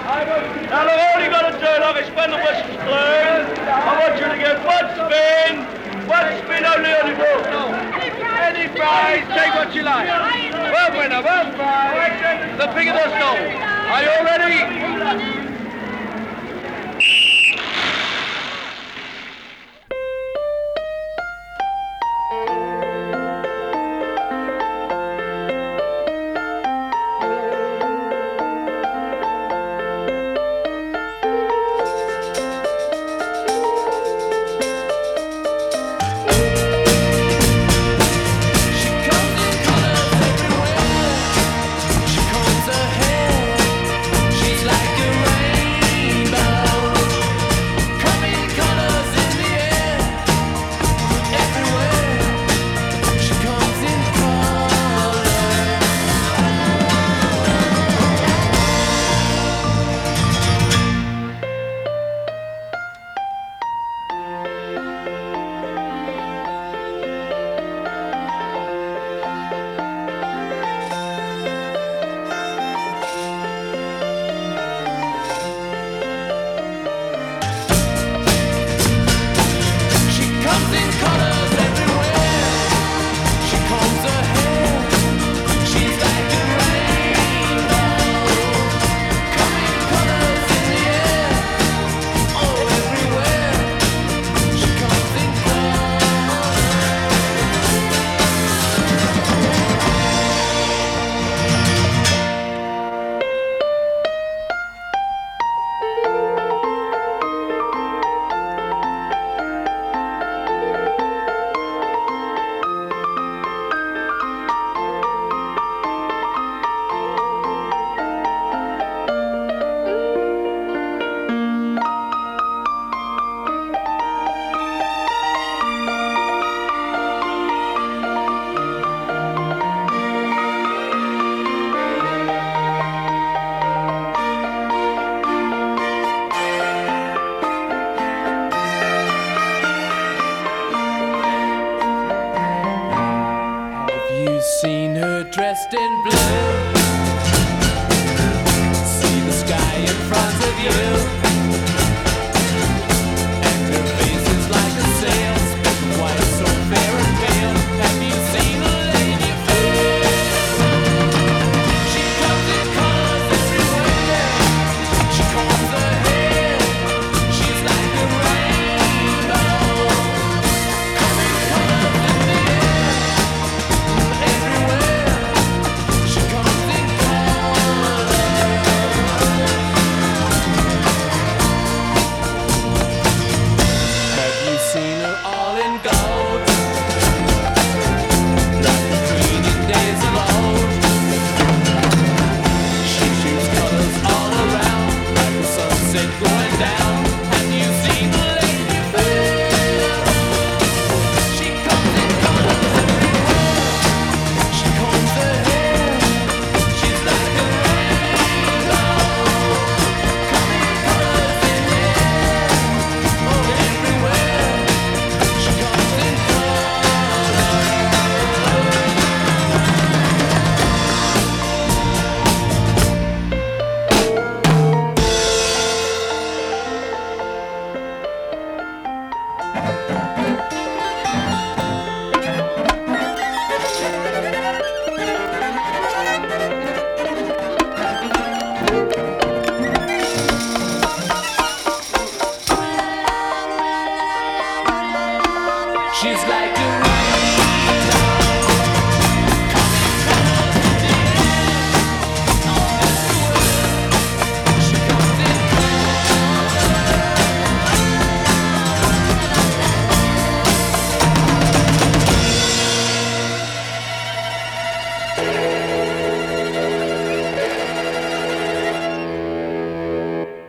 Now look, all you gotta do, like it's when the whistle's blown, I want you to get one spin only on the ball. Any prize, take what you like. One winner, one prize, the bigger the stall. Are you all ready? Seen her dressed in blue. See the sky in front of you, and her face is like a sail, spoken white, so fair and pale. Have you seen a lady fair? She comes in colors everywhere. She combs her hair. She's like a rainbow, coming colors in the air. She comes in She's like